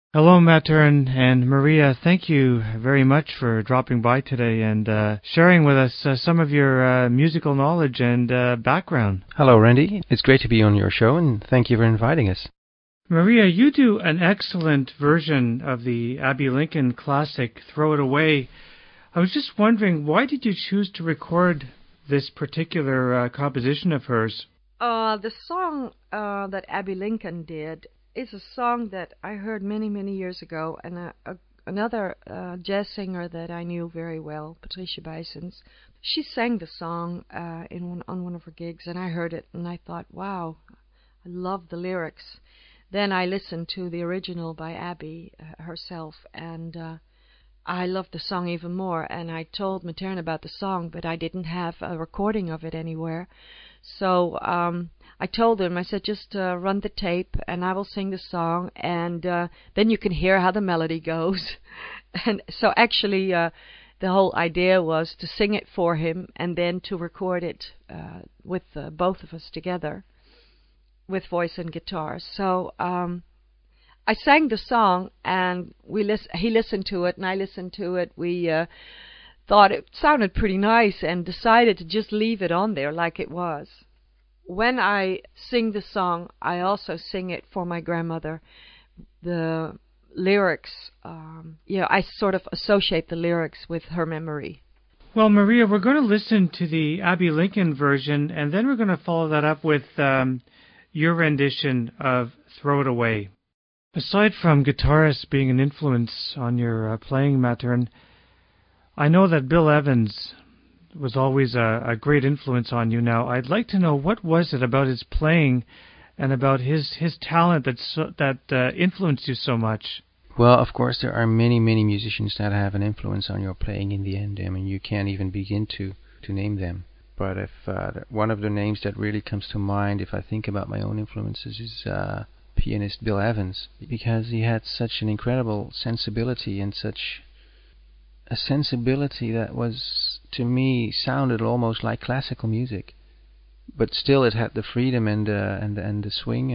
Hello, Mattern and Maria. Thank you very much for dropping by today and sharing with us some of your musical knowledge and background. Hello, Randy. It's great to be on your show, and thank you for inviting us. Maria, you do an excellent version of the Abbey Lincoln classic, Throw It Away. I was just wondering, why did you choose to record this particular composition of hers? The song that Abbey Lincoln did is a song that I heard many, many years ago, and another jazz singer that I knew very well, Patricia Bijsens, she sang the song on one of her gigs, and I heard it, and I thought, wow, I love the lyrics. Then I listened to the original by Abby herself, and I loved the song even more, and I told Matern about the song, but I didn't have a recording of it anywhere. So I told him, I said, just run the tape and I will sing the song, and then you can hear how the melody goes. And so actually the whole idea was to sing it for him and then to record it with both of us together with voice and guitar. So I sang the song, and he listened to it and I listened to it. We thought it sounded pretty nice and decided to just leave it on there like it was. When I sing the song, I also sing it for my grandmother. The lyrics, I sort of associate the lyrics with her memory. Well, Maria, we're going to listen to the Abbey Lincoln version, and then we're going to follow that up with your rendition of Throw It Away. Aside from guitarists being an influence on your playing, Mattern, I know that Bill Evans was always a great influence on you. Now, I'd like to know, what was it about his playing and about his talent that influenced you so much? Well, of course, there are many, many musicians that have an influence on your playing in the end. I mean, you can't even begin to name them. But if one of the names that really comes to mind, if I think about my own influences, is pianist Bill Evans, because he had such an incredible sensibility, and such a sensibility that was, to me, sounded almost like classical music, but still it had the freedom and the swing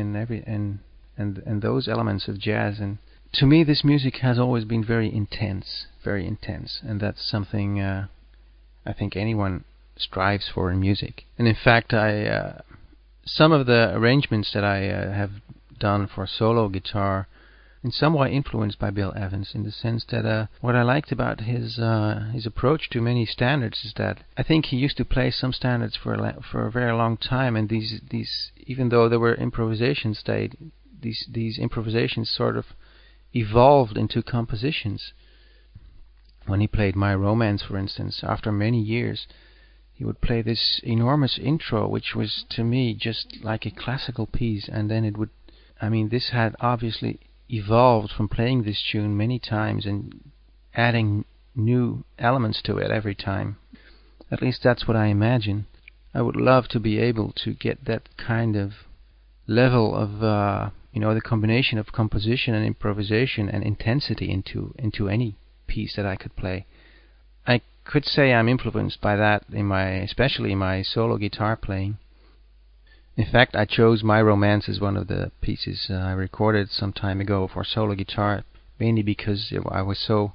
and those elements of jazz. And to me, this music has always been very intense, and that's something I think anyone strives for in music. And in fact, some of the arrangements that I have done for solo guitar in some way influenced by Bill Evans, in the sense that what I liked about his approach to many standards is that I think he used to play some standards for a very long time, and these even though there were improvisations, these improvisations sort of evolved into compositions. When he played My Romance, for instance, after many years, he would play this enormous intro, which was to me just like a classical piece, and then it would, this had obviously evolved from playing this tune many times and adding new elements to it every time. At least that's what I imagine. I would love to be able to get that kind of level of the combination of composition and improvisation and intensity into any piece that I could play. I could say I'm influenced by that especially in my solo guitar playing. In fact, I chose My Romance as one of the pieces I recorded some time ago for solo guitar, mainly because I was so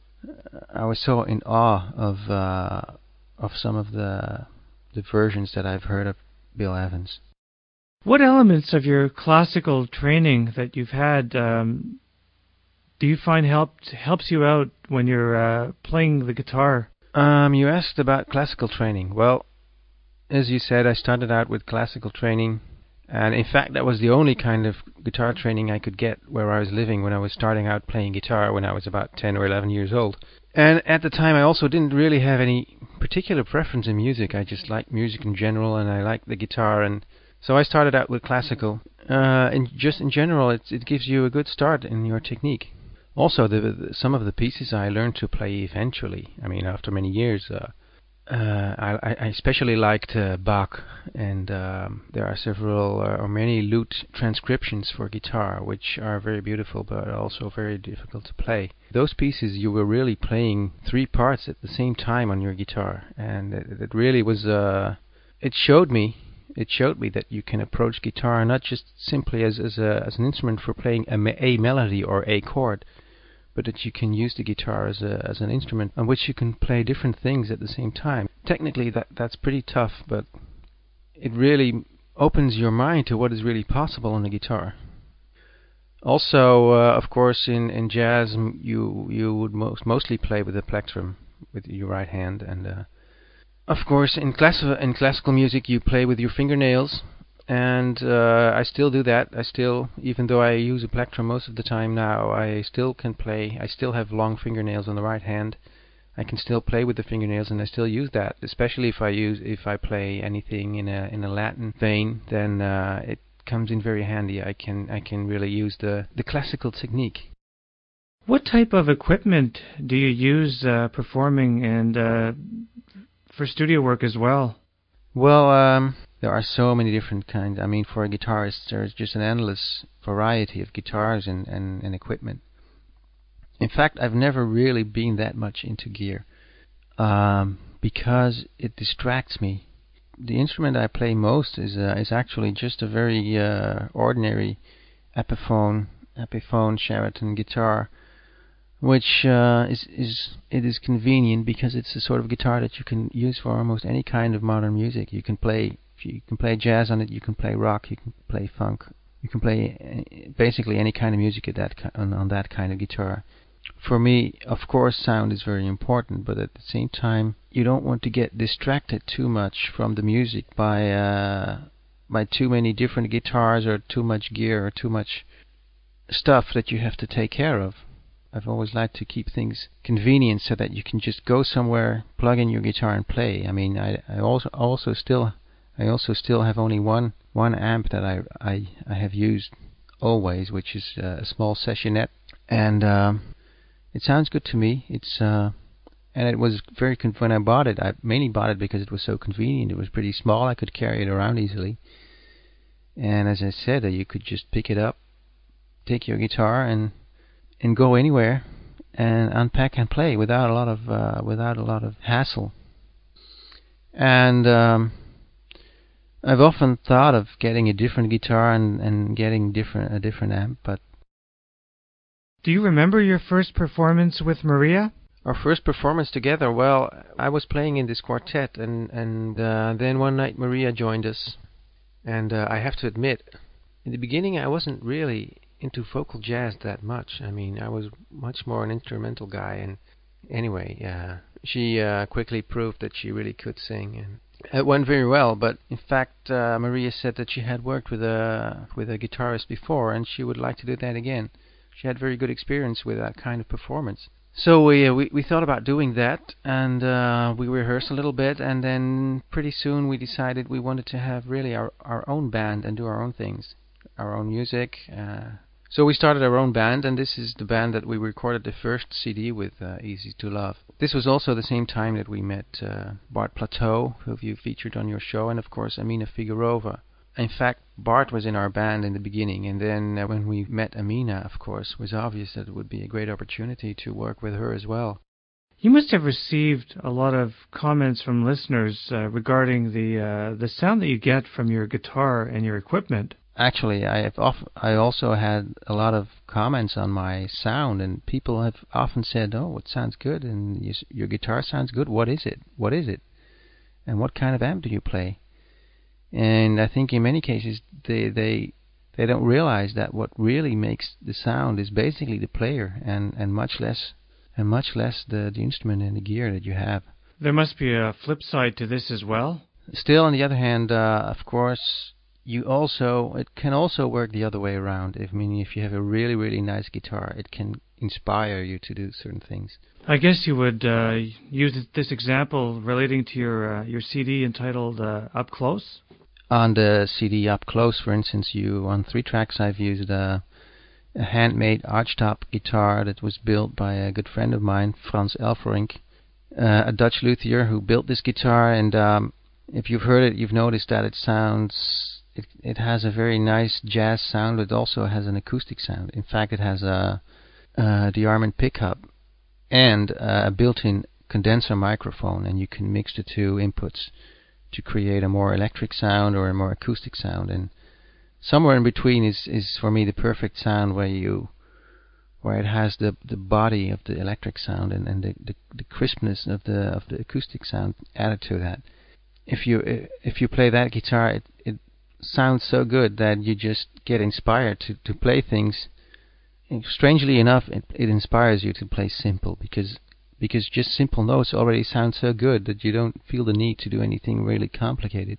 in awe of some of the versions that I've heard of Bill Evans. What elements of your classical training that you've had do you find helps you out when you're playing the guitar? You asked about classical training. Well, as you said, I started out with classical training, and in fact that was the only kind of guitar training I could get where I was living when I was starting out playing guitar when I was about 10 or 11 years old. And at the time I also didn't really have any particular preference in music. I just liked music in general, and I liked the guitar, and so I started out with classical. And just in general, it gives you a good start in your technique. Also, some of the pieces I learned to play eventually. After many years. I especially liked Bach, and there are several or many lute transcriptions for guitar, which are very beautiful but also very difficult to play. Those pieces you were really playing three parts at the same time on your guitar, and it really was. It showed me it showed me that you can approach guitar not just simply as an instrument for playing a melody or a chord, but that you can use the guitar as an instrument on which you can play different things at the same time. Technically, that's pretty tough, but it really opens your mind to what is really possible on the guitar. Also, of course, in jazz, you would mostly play with the plectrum, with your right hand, and of course, in classical music, you play with your fingernails, and I still do that. Even though I use a plectrum most of the time now, I still can play. I still have long fingernails on the right hand. I can still play with the fingernails, and I still use that. Especially if I play anything in a Latin vein, then it comes in very handy. I can really use the classical technique. What type of equipment do you use performing and for studio work as well? Well, there are so many different kinds. I mean, for a guitarist, there's just an endless variety of guitars and equipment. In fact, I've never really been that much into gear because it distracts me. The instrument I play most is actually just a very ordinary Epiphone Sheraton guitar, which is convenient because it's the sort of guitar that you can use for almost any kind of modern music. You can play jazz on it, you can play rock, you can play funk, you can play basically any kind of music on that kind of guitar. For me, of course, sound is very important, but at the same time, you don't want to get distracted too much from the music by too many different guitars or too much gear or too much stuff that you have to take care of. I've always liked to keep things convenient so that you can just go somewhere, plug in your guitar and play. I mean, I also still have only one amp that I have used always, which is a small Sessionette, and it sounds good to me. And it was very when I bought it. I mainly bought it because it was so convenient. It was pretty small. I could carry it around easily, and as I said, you could just pick it up, take your guitar, and go anywhere and unpack and play without a lot of hassle. And I've often thought of getting a different guitar and getting a different amp, but do you remember your first performance with Maria? Our first performance together, well, I was playing in this quartet, and then one night Maria joined us, and I have to admit, in the beginning I wasn't really into vocal jazz that much. I mean, I was much more an instrumental guy, and anyway, she quickly proved that she really could sing, and it went very well. But in fact, Maria said that she had worked with a guitarist before, and she would like to do that again. She had very good experience with that kind of performance. So we thought about doing that, and we rehearsed a little bit, and then pretty soon we decided we wanted to have really our own band and do our own things, our own music. So we started our own band, and this is the band that we recorded the first CD with, Easy to Love. This was also the same time that we met Bart Plateau, who you featured on your show, and of course Amina Figurova. In fact, Bart was in our band in the beginning, and then when we met Amina, of course, it was obvious that it would be a great opportunity to work with her as well. You must have received a lot of comments from listeners regarding the sound that you get from your guitar and your equipment. Actually, I also had a lot of comments on my sound, and people have often said, "Oh, it sounds good, and your guitar sounds good. What is it? What is it? And what kind of amp do you play?" And I think in many cases they don't realize that what really makes the sound is basically the player, and much less the instrument and the gear that you have. There must be a flip side to this as well. Still, on the other hand, of course, it can also work the other way around. If you have a really, really nice guitar, it can inspire you to do certain things. I guess you would use this example relating to your CD entitled Up Close. On the CD Up Close, for instance, on 3 tracks I've used a handmade archtop guitar that was built by a good friend of mine, Frans Elferink, a Dutch luthier who built this guitar, and if you've heard it, you've noticed that it has a very nice jazz sound. It also has an acoustic sound. In fact, it has a DeArmond pickup and a built-in condenser microphone, and you can mix the two inputs to create a more electric sound or a more acoustic sound, and somewhere in between is for me the perfect sound where it has the body of the electric sound and the crispness of the acoustic sound added to that. If you play that guitar, it sounds so good that you just get inspired to play things. And strangely enough, it inspires you to play simple because just simple notes already sound so good that you don't feel the need to do anything really complicated.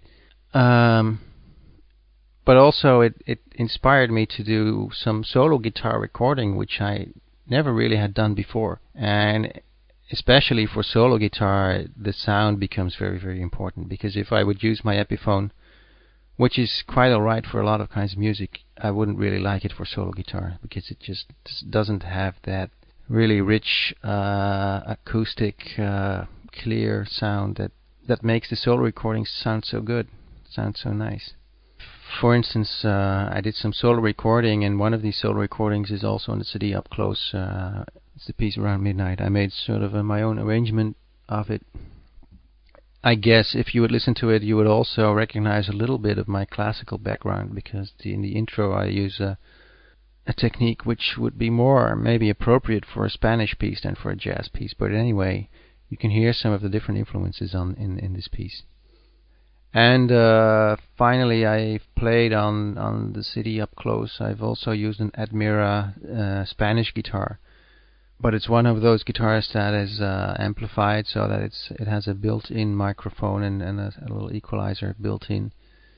But also it inspired me to do some solo guitar recording, which I never really had done before. And especially for solo guitar, the sound becomes very, very important, because if I would use my Epiphone, which is quite alright for a lot of kinds of music, I wouldn't really like it for solo guitar, because it just doesn't have that really rich acoustic clear sound that makes the solo recordings sound so good, sound so nice. For instance, I did some solo recording, and one of these solo recordings is also on the CD Up Close. It's the piece Around Midnight. I made sort of my own arrangement of it. I guess if you would listen to it, you would also recognize a little bit of my classical background, because in the intro I use a technique which would be more maybe appropriate for a Spanish piece than for a jazz piece. But anyway, you can hear some of the different influences in this piece. And finally, I've played on the CD Up Close. I've also used an Admira Spanish guitar, but it's one of those guitars that is amplified so that it has a built-in microphone and a little equalizer built in.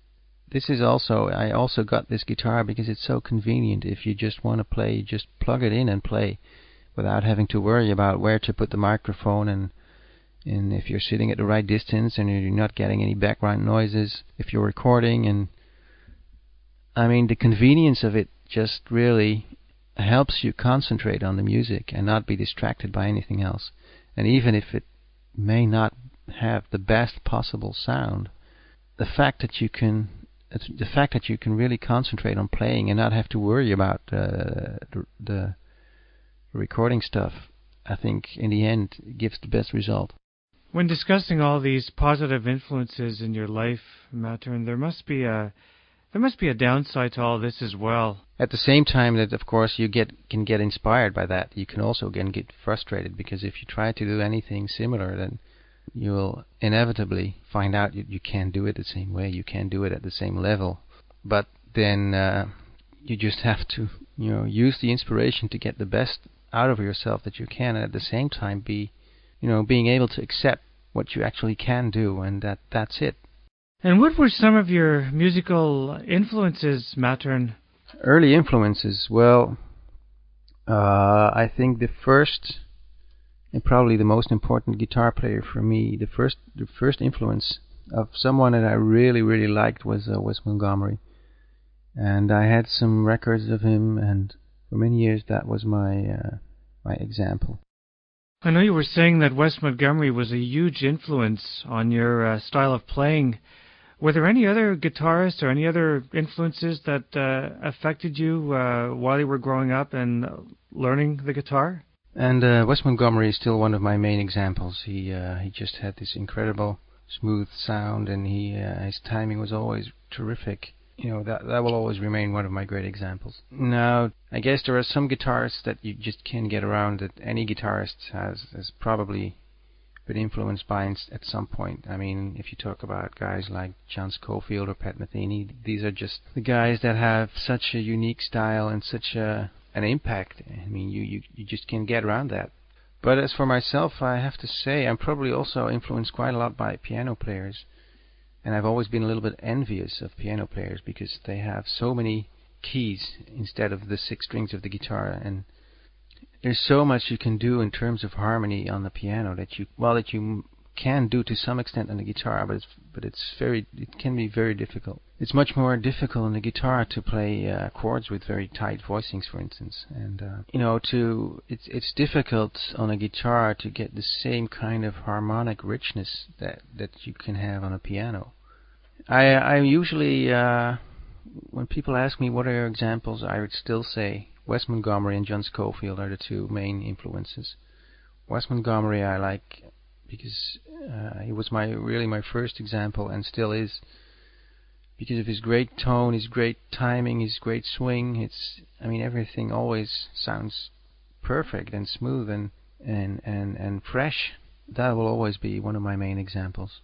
I also got this guitar because it's so convenient. If you just want to play, you just plug it in and play without having to worry about where to put the microphone, and if you're sitting at the right distance and you're not getting any background noises if you're recording. And I mean, the convenience of it just really helps you concentrate on the music and not be distracted by anything else. And even if it may not have the best possible sound, the fact that you can really concentrate on playing and not have to worry about the recording stuff, I think in the end gives the best result. When discussing all these positive influences in your life, Mattern, there must be a downside to all this as well. At the same time that, of course, you can get inspired by that, you can also again get frustrated, because if you try to do anything similar, then you will inevitably find out you can't do it the same way, you can't do it at the same level. But then you just have to use the inspiration to get the best out of yourself that you can, and at the same time being able to accept what you actually can do, and that's it. And what were some of your musical influences, Mattern? Early influences, well, I think the first and probably the most important guitar player for me, the first influence of someone that I really, really liked was Wes Montgomery. And I had some records of him, and for many years that was my example. I know you were saying that Wes Montgomery was a huge influence on your style of playing. Were there any other guitarists or any other influences that affected you while you were growing up and learning the guitar? And Wes Montgomery is still one of my main examples. He just had this incredible smooth sound, and his timing was always terrific. That will always remain one of my great examples. Now, I guess there are some guitarists that you just can't get around, that any guitarist has probably been influenced by at some point. I mean, if you talk about guys like John Scofield or Pat Metheny, these are just the guys that have such a unique style and such an impact. I mean, you just can't get around that. But as for myself, I have to say I'm probably also influenced quite a lot by piano players. And I've always been a little bit envious of piano players, because they have so many keys instead of the 6 strings of the guitar, and there's so much you can do in terms of harmony on the piano that you can do to some extent on the guitar, but it can be very difficult. It's much more difficult on the guitar to play chords with very tight voicings, for instance, and it's difficult on a guitar to get the same kind of harmonic richness that you can have on a piano. I usually when people ask me what are your examples, I would still say Wes Montgomery and John Scofield are the two main influences. Wes Montgomery I like because he was my first example, and still is, because of his great tone, his great timing, his great swing. Everything always sounds perfect and smooth and fresh. That will always be one of my main examples.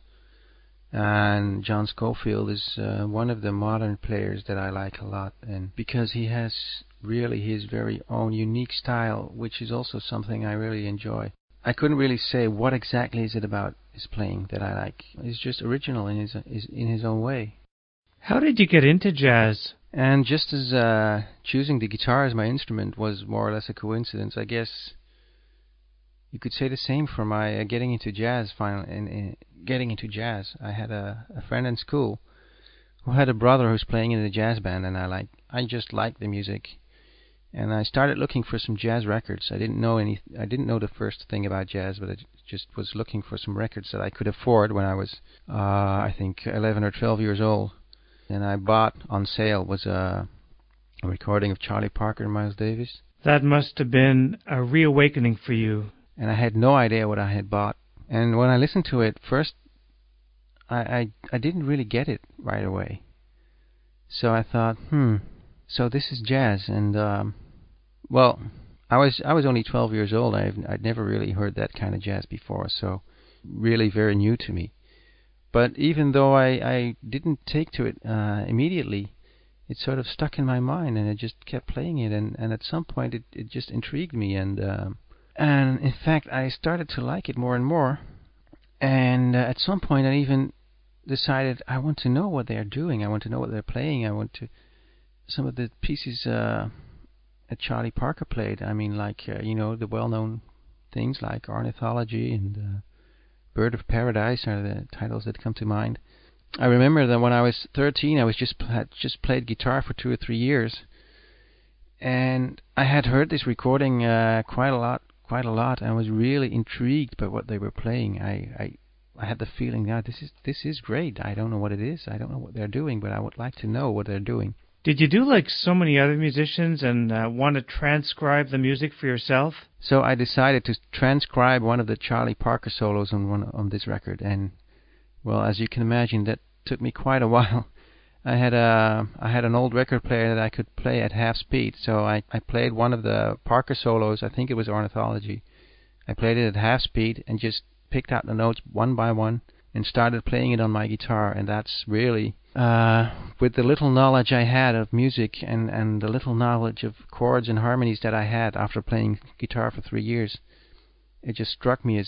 And John Scofield is one of the modern players that I like a lot, and because he has really his very own unique style, which is also something I really enjoy. I couldn't really say what exactly is it about his playing that I like. He's just original in his own way. How did you get into jazz? And just as choosing the guitar as my instrument was more or less a coincidence, I guess you could say the same for my getting into jazz. Getting into jazz, I had a friend in school who had a brother who's playing in a jazz band, and I just liked the music, and I started looking for some jazz records. I didn't know the first thing about jazz, but I just was looking for some records that I could afford when I was I think 11 or 12 years old. And I bought on sale was a recording of Charlie Parker and Miles Davis. That must have been a reawakening for you. And I had no idea what I had bought. And when I listened to it first, I didn't really get it right away. So I thought, so this is jazz. And well, I was only 12 years old. I'd never really heard that kind of jazz before, so really very new to me. But even though I didn't take to it immediately, it sort of stuck in my mind, and I just kept playing it. And at some point, it just intrigued me, and in fact, I started to like it more and more. And at some point, I even decided I want to know what they are doing. I want to know what they're playing. I want to some of the pieces that Charlie Parker played. The well-known things like Ornithology and Bird of Paradise are the titles that come to mind. I remember that when I was 13, I had just played guitar for 2 or 3 years, and I had heard this recording quite a lot. And I was really intrigued by what they were playing. I had the feeling, this is great. I don't know what it is. I don't know what they're doing, but I would like to know what they're doing. Did you do like so many other musicians and want to transcribe the music for yourself? So I decided to transcribe one of the Charlie Parker solos on this record, and well, as you can imagine, that took me quite a while. I had an old record player that I could play at half speed, so I played one of the Parker solos. I think it was Ornithology. I played it at half speed and just picked out the notes one by one and started playing it on my guitar, and that's really with the little knowledge I had of music and the little knowledge of chords and harmonies that I had after playing guitar for 3 years, it just struck me as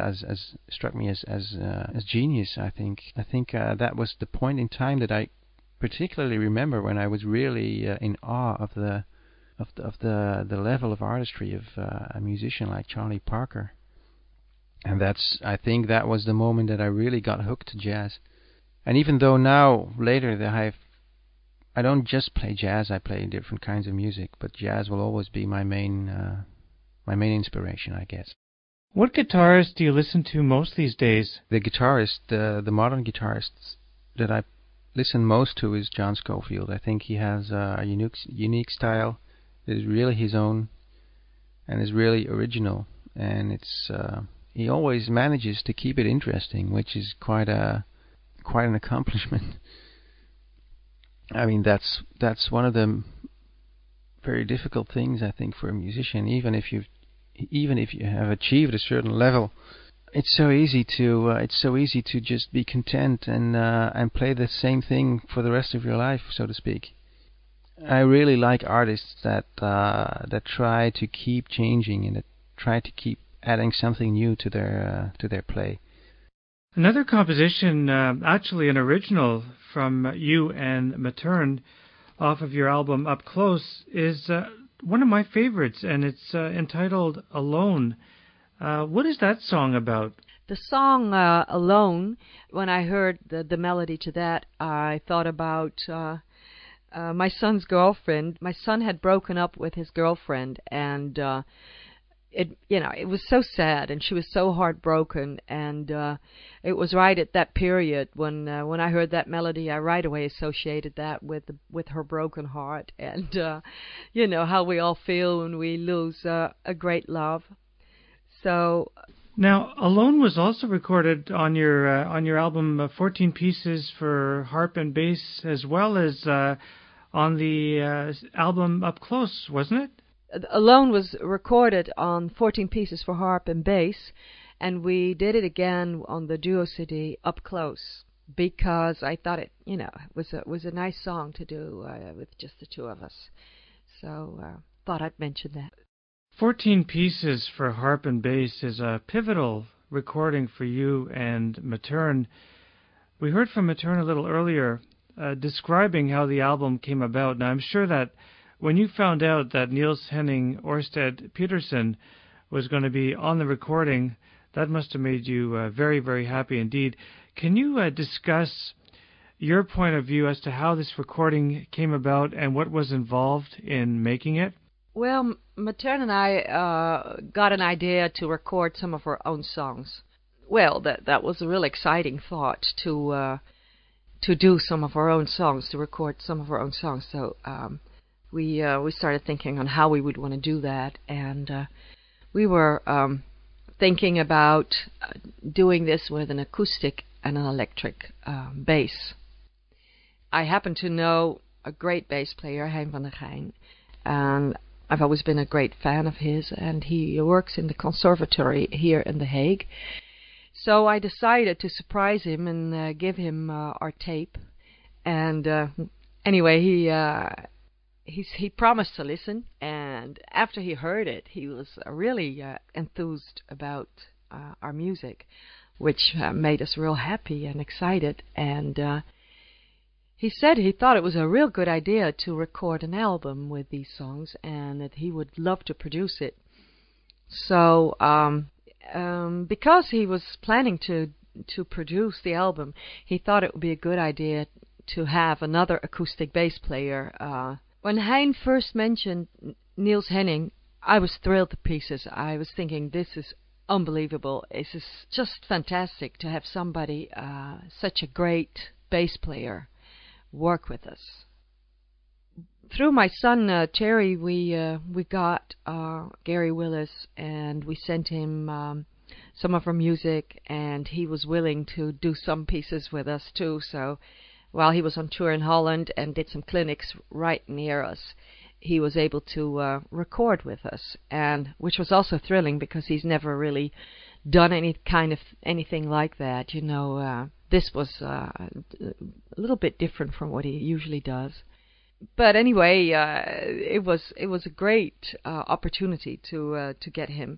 genius. I think that was the point in time that I particularly remember when I was really in awe of the level of artistry of a musician like Charlie Parker. And I think that was the moment that I really got hooked to jazz. And even though now, later, I don't just play jazz, I play different kinds of music, but jazz will always be my main inspiration, I guess. What guitarist do you listen to most these days? The modern guitarist that I listen most to is John Scofield. I think he has a unique style that is really his own and is really original, and it's he always manages to keep it interesting, which is quite an accomplishment. I mean, that's one of the very difficult things, I think, for a musician. Even if you have achieved a certain level, it's so easy to just be content and play the same thing for the rest of your life, so to speak. I really like artists that try to keep changing and that try to keep adding something new to their play. Another composition, actually an original from you and Matern, off of your album Up Close, is one of my favorites, and it's entitled Alone. What is that song about? The song Alone, when I heard the melody to that, I thought about my son's girlfriend. My son had broken up with his girlfriend, and it was so sad, and she was so heartbroken, and it was right at that period when I heard that melody, I right away associated that with her broken heart, and how we all feel when we lose a great love. So Now, Alone was also recorded on your album 14 Pieces for Harp and Bass, as well as on the album Up Close, wasn't it? Alone was recorded on 14 Pieces for Harp and Bass, and we did it again on the duo CD Up Close, because I thought it, was a nice song to do with just the two of us. So thought I'd mention that. 14 Pieces for Harp and Bass is a pivotal recording for you and Matern. We heard from Matern a little earlier describing how the album came about. Now, I'm sure that when you found out that Niels Henning Ørsted Petersen was going to be on the recording, that must have made you very, very happy indeed. Can you discuss your point of view as to how this recording came about and what was involved in making it? Well, Matern and I got an idea to record some of our own songs. Well, that was a real exciting thought to do some of our own songs, to record some of our own songs. So we started thinking on how we would want to do that, and we were thinking about doing this with an acoustic and an electric bass. I happen to know a great bass player, Hein van der Geijn, and I've always been a great fan of his, and he works in the conservatory here in The Hague. So I decided to surprise him and give him our tape. And anyway, he promised to listen, and after he heard it, he was really enthused about our music, which made us real happy and excited. And he said he thought it was a real good idea to record an album with these songs, and that he would love to produce it. So because he was planning to produce the album, he thought it would be a good idea to have another acoustic bass player. When Hein first mentioned Niels Henning, I was thrilled to pieces. I was thinking, this is unbelievable. This is just fantastic to have somebody, such a great bass player, work with us. Through my son Terry, we got Gary Willis, and we sent him some of our music, and he was willing to do some pieces with us too. So while he was on tour in Holland and did some clinics right near us, he was able to record with us, and which was also thrilling because he's never really done anything like that. This was a little bit different from what he usually does. But anyway, it was a great opportunity to get him.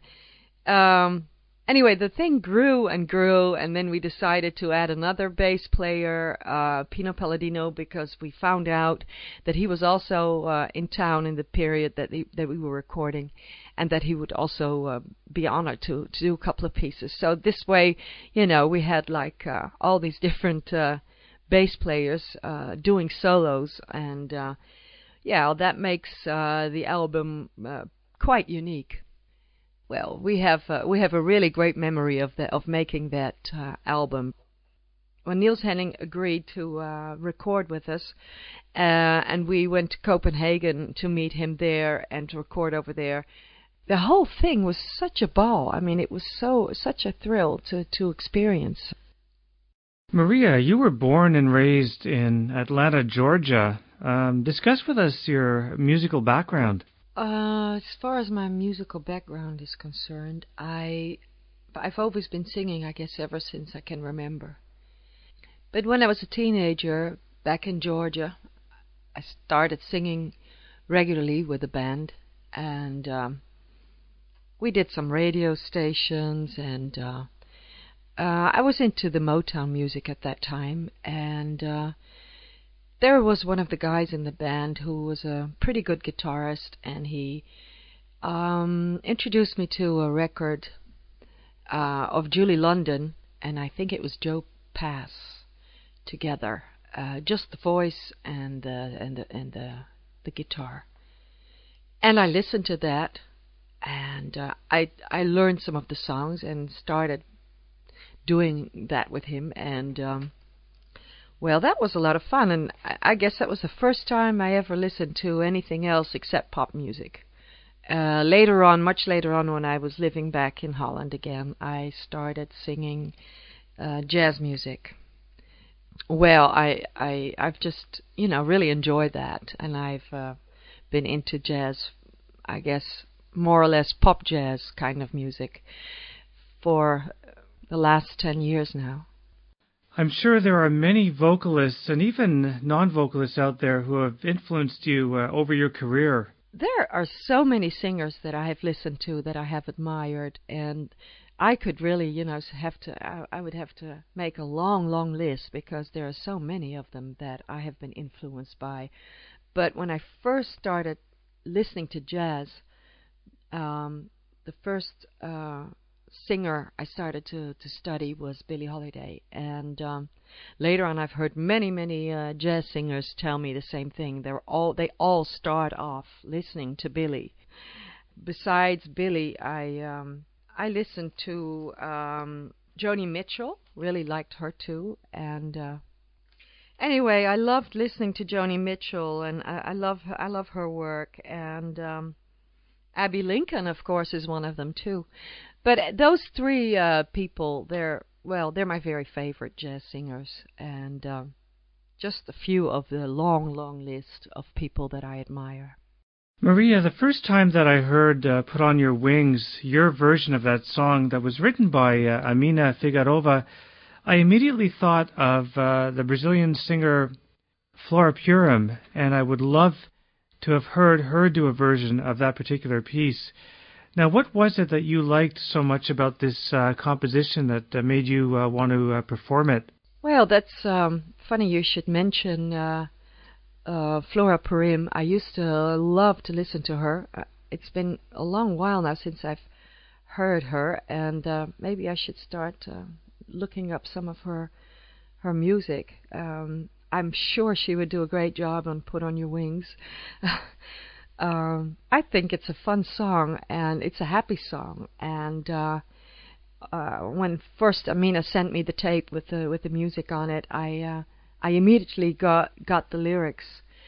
Anyway, the thing grew and grew, and then we decided to add another bass player, Pino Palladino, because we found out that he was also in town in the period that we were recording, and that he would also be honored to do a couple of pieces. So this way, we had like all these different bass players doing solos, and that makes the album quite unique. Well, we have a really great memory of making that album. When Niels Henning agreed to record with us, and we went to Copenhagen to meet him there and to record over there, the whole thing was such a ball. I mean, it was such a thrill to experience. Maria, you were born and raised in Atlanta, Georgia. Discuss with us your musical background. As far as my musical background is concerned, I've always been singing, I guess, ever since I can remember. But when I was a teenager, back in Georgia, I started singing regularly with a band, and we did some radio stations, and I was into the Motown music at that time, and there was one of the guys in the band who was a pretty good guitarist, and he introduced me to a record of Julie London, and I think it was Joe Pass, together, just the voice and the guitar. And I listened to that, and I learned some of the songs and started doing that with him, and well, that was a lot of fun, and I guess that was the first time I ever listened to anything else except pop music. later on, much later on, when I was living back in Holland again, I started singing jazz music. Well, I've just, really enjoyed that, and I've been into jazz, I guess, more or less pop jazz kind of music for the last 10 years now. I'm sure there are many vocalists and even non-vocalists out there who have influenced you over your career. There are so many singers that I have listened to that I have admired, and I could really, I would have to make a long, long list because there are so many of them that I have been influenced by. But when I first started listening to jazz, the first singer I started to study was Billie Holiday, and later on I've heard many jazz singers tell me the same thing. They all start off listening to Billie. Besides Billie, I listened to Joni Mitchell. Really liked her too, and anyway, I loved listening to Joni Mitchell, and I love her work, and Abbey Lincoln, of course, is one of them too. But those three people, they're my very favorite jazz singers, and just a few of the long, long list of people that I admire. Maria, the first time that I heard Put on Your Wings, your version of that song that was written by Amina Figueroa, I immediately thought of the Brazilian singer Flora Purim, and I would love to have heard her do a version of that particular piece. Now, what was it that you liked so much about this composition that made you want to perform it? Well, that's funny you should mention Flora Purim. I used to love to listen to her. It's been a long while now since I've heard her, and maybe I should start looking up some of her music. I'm sure she would do a great job on Put on Your Wings. I think it's a fun song, and it's a happy song. And when first Amina sent me the tape with the music on it, I immediately got the lyrics.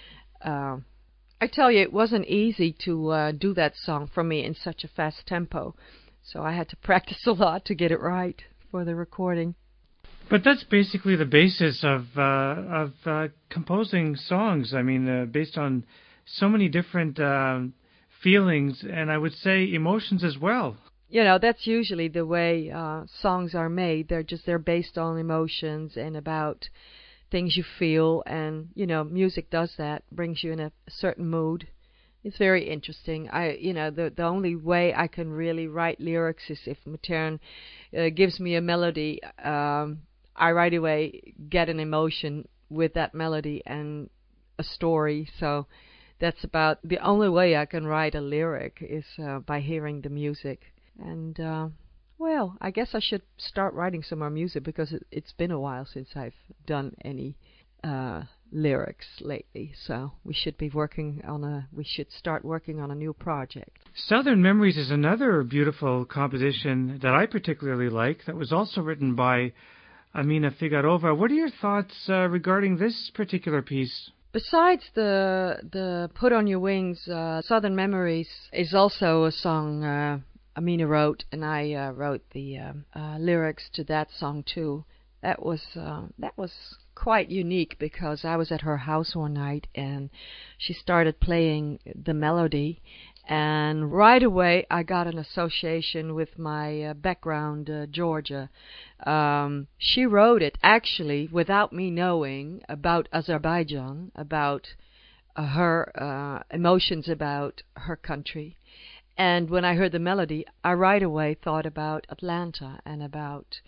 I tell you, it wasn't easy to do that song for me in such a fast tempo, so I had to practice a lot to get it right for the recording. But that's basically the basis of composing songs. I mean, based on so many different feelings, and I would say emotions as well. That's usually the way songs are made. They're based on emotions and about things you feel, and music does that, brings you in a certain mood. It's very interesting. The only way I can really write lyrics is if Matern gives me a melody. I right away get an emotion with that melody and a story. So that's about the only way I can write a lyric is by hearing the music. And I guess I should start writing some more music because it's been a while since I've done any lyrics lately. So we should start working on a new project. Southern Memories is another beautiful composition that I particularly like that was also written by Amina Figueroa. What are your thoughts regarding this particular piece? Besides the Put on Your Wings, Southern Memories is also a song Amina wrote, and I wrote the lyrics to that song too. That was quite unique because I was at her house one night and she started playing the melody, and right away I got an association with my background, Georgia. She wrote it actually without me knowing about Azerbaijan, about her emotions about her country. And when I heard the melody, I right away thought about Atlanta and about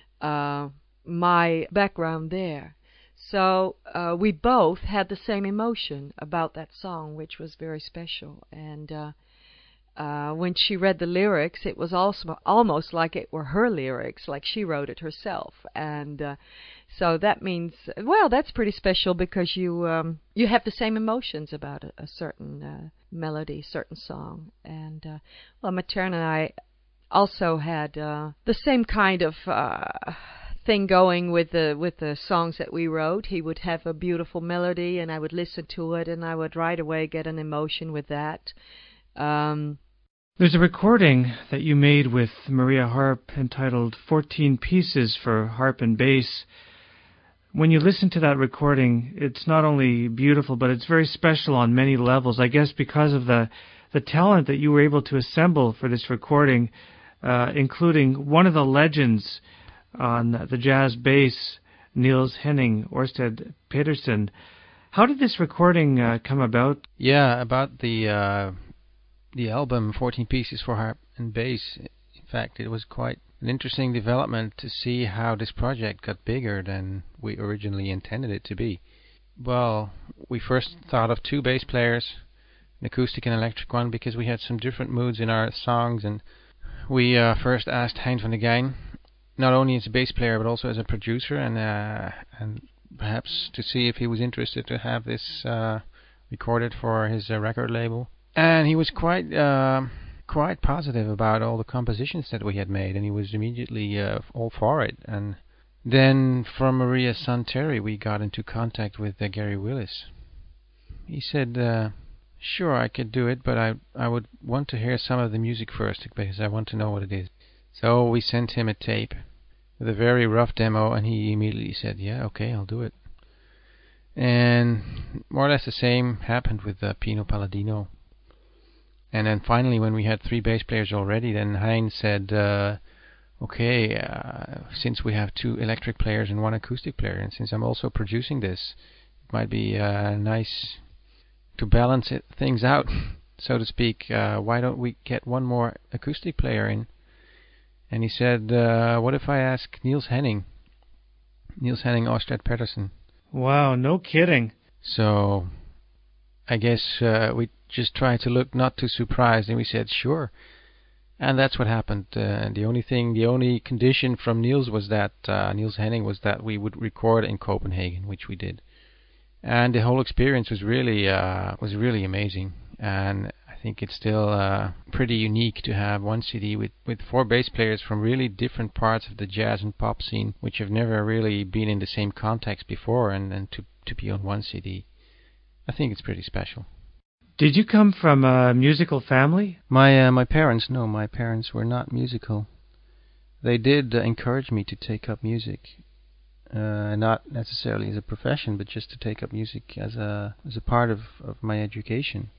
my background there. So we both had the same emotion about that song, which was very special. And when she read the lyrics, it was also almost like it were her lyrics, like she wrote it herself. And so that means, that's pretty special because you have the same emotions about a certain melody, certain song. And Matern and I also had the same kind of thing going with the songs that we wrote. He would have a beautiful melody, and I would listen to it, and I would right away get an emotion with that. There's a recording that you made with Maria Harp entitled 14 Pieces for Harp and Bass. When you listen to that recording, it's not only beautiful, but it's very special on many levels. I guess because of the talent that you were able to assemble for this recording, including one of the legends on the jazz bass, Niels Henning Ørsted Pedersen. How did this recording come about? Yeah, about the album 14 Pieces for Harp and Bass. In fact, it was quite an interesting development to see how this project got bigger than we originally intended it to be. Well, we first thought of 2 bass players, an acoustic and electric one, because we had some different moods in our songs, and we first asked Hein van der Geyn, not only as a bass player but also as a producer, and perhaps to see if he was interested to have this recorded for his record label. And he was quite positive about all the compositions that we had made, and he was immediately all for it. And then from Maria's son Terry, we got into contact with Gary Willis. He said, sure, I could do it, but I would want to hear some of the music first, because I want to know what it is. So we sent him a tape with a very rough demo, and he immediately said, yeah, okay, I'll do it. And more or less the same happened with Pino Palladino. And then finally, when we had 3 bass players already, then Hein said, okay, since we have 2 electric players and 1 acoustic player, and since I'm also producing this, it might be nice to balance things out, so to speak. Why don't we get 1 more acoustic player in? And he said, what if I ask Niels Henning Ørsted Pedersen? Wow, no kidding. So I guess we just tried to look not too surprised, and we said sure. And that's what happened. The only condition from Niels was that Niels Henning was that we would record in Copenhagen, which we did. And the whole experience was really amazing. And I think it's still pretty unique to have 1 CD with 4 bass players from really different parts of the jazz and pop scene, which have never really been in the same context before, and to be on 1 CD. I think it's pretty special. Did you come from a musical family? My parents were not musical. They did encourage me to take up music, not necessarily as a profession, but just to take up music as a part of my education.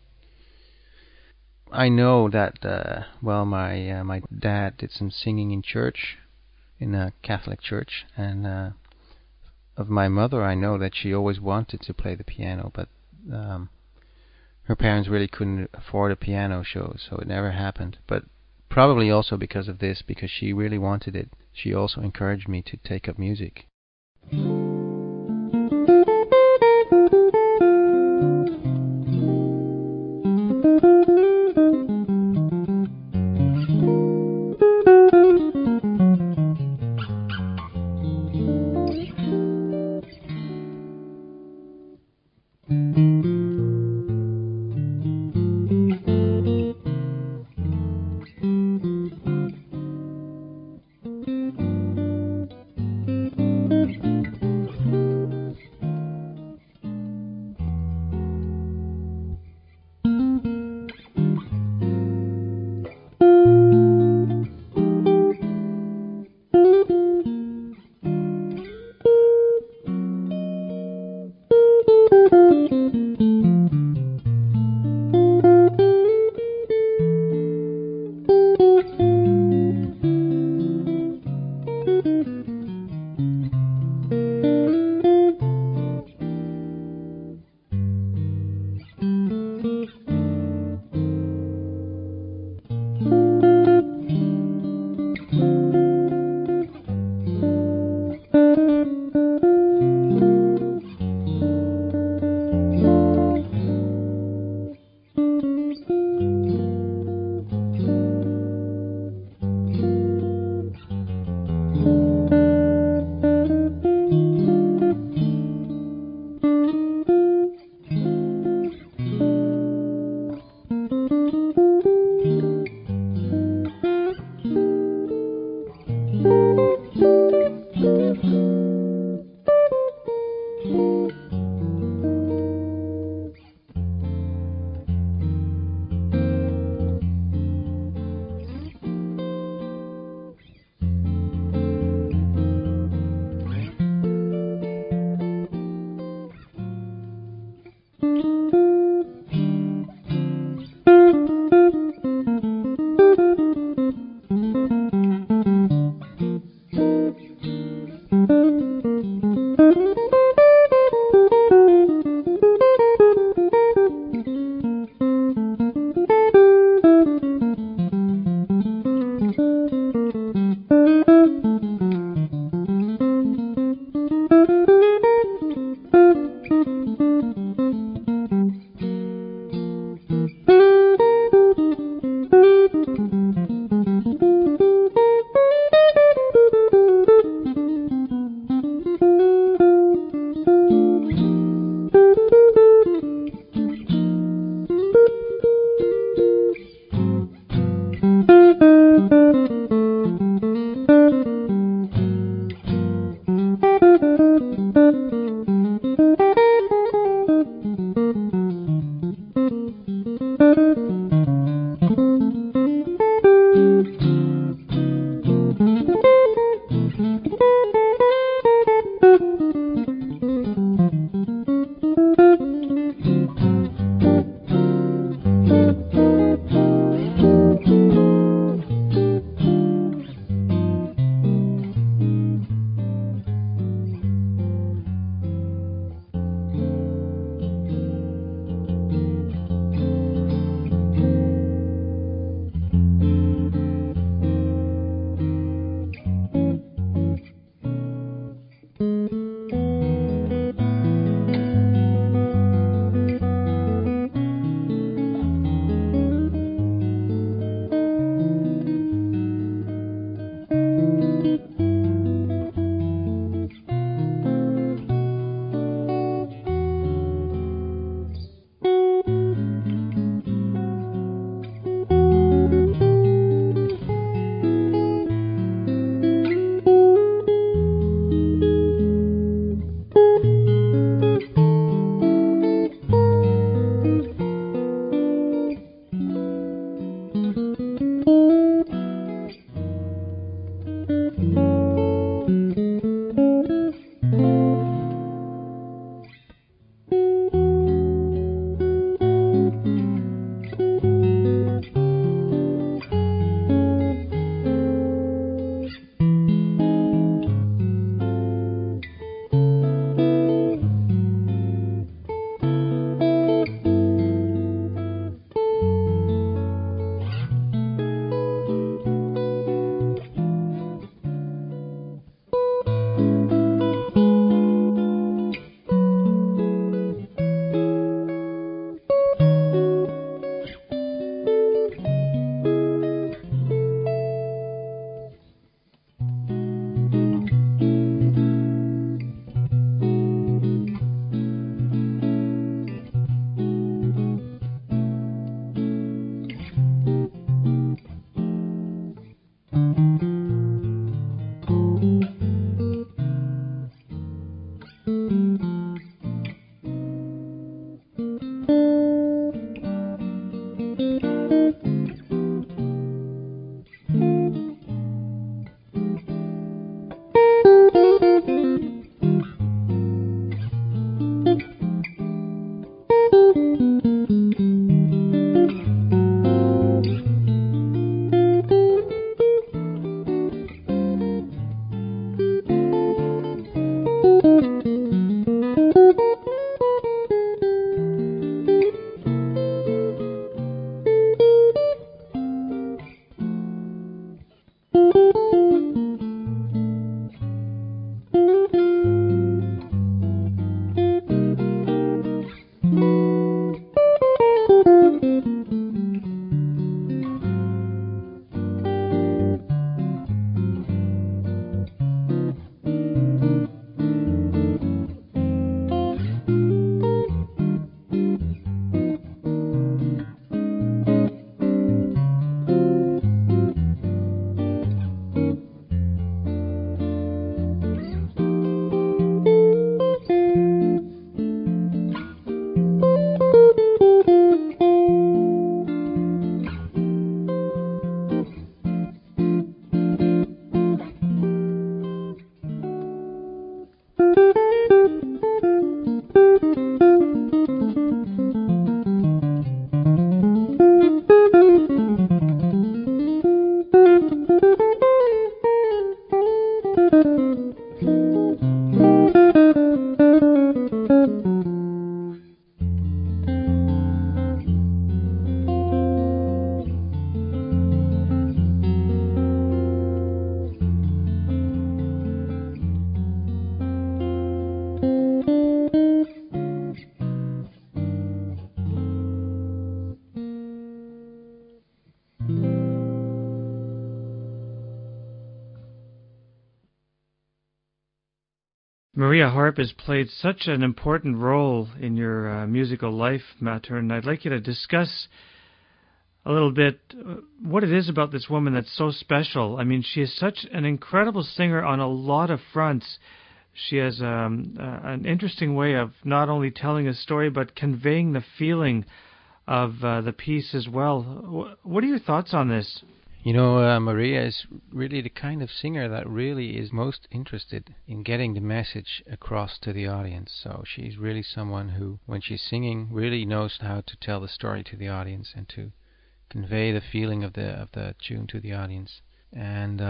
I know that my dad did some singing in church, in a Catholic church, and of my mother I know that she always wanted to play the piano, but her parents really couldn't afford a piano show, so it never happened. But probably also because of this, because she really wanted it, she also encouraged me to take up music. Maria Harp has played such an important role in your musical life, Mattern. I'd like you to discuss a little bit what it is about this woman that's so special. I mean, she is such an incredible singer on a lot of fronts. She has an interesting way of not only telling a story, but conveying the feeling of the piece as well. What are your thoughts on this? You know, Maria is really the kind of singer that really is most interested in getting the message across to the audience. So she's really someone who, when she's singing, really knows how to tell the story to the audience and to convey the feeling of the tune to the audience. And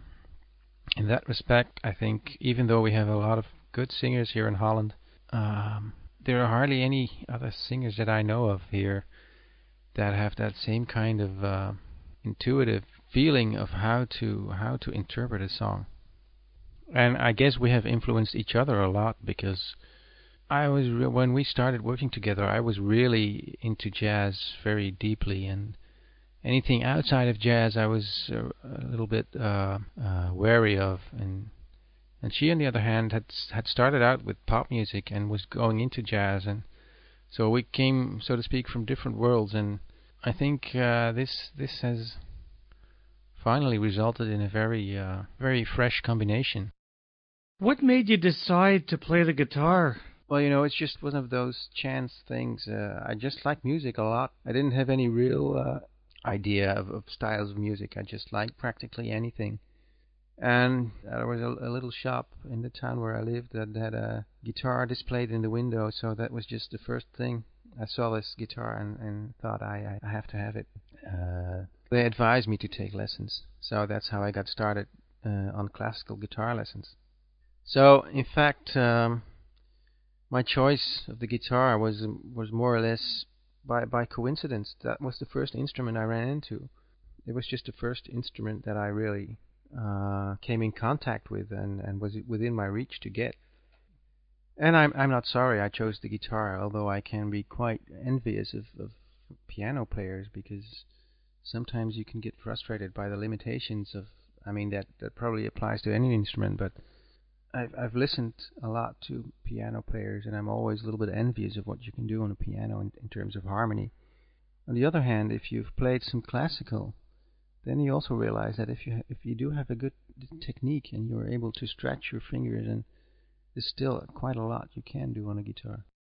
in that respect, I think even though we have a lot of good singers here in Holland, there are hardly any other singers that I know of here that have that same kind of intuitive feeling of how to interpret a song. And I guess we have influenced each other a lot, because when we started working together, I was really into jazz very deeply, and anything outside of jazz I was a little bit wary of. And she, on the other hand, had started out with pop music and was going into jazz, and so we came, so to speak, from different worlds. And I think this has finally resulted in a very fresh combination. What made you decide to play the guitar? Well, you know, it's just one of those chance things. I just like music a lot. I didn't have any real idea of styles of music. I just liked practically anything. And there was a little shop in the town where I lived that had a guitar displayed in the window, so that was just the first thing. I saw this guitar and thought I have to have it. They advised me to take lessons, so that's how I got started on classical guitar lessons. So, in fact, my choice of the guitar was more or less by coincidence. That was the first instrument I ran into. It was just the first instrument that I really came in contact with and was within my reach to get. And I'm not sorry I chose the guitar, although I can be quite envious of piano players, because sometimes you can get frustrated by the limitations of, I mean, that probably applies to any instrument, but I've listened a lot to piano players, and I'm always a little bit envious of what you can do on a piano in terms of harmony. On the other hand, if you've played some classical, then you also realize that if you do have a good technique and you're able to stretch your fingers, and there's still quite a lot you can do on a guitar.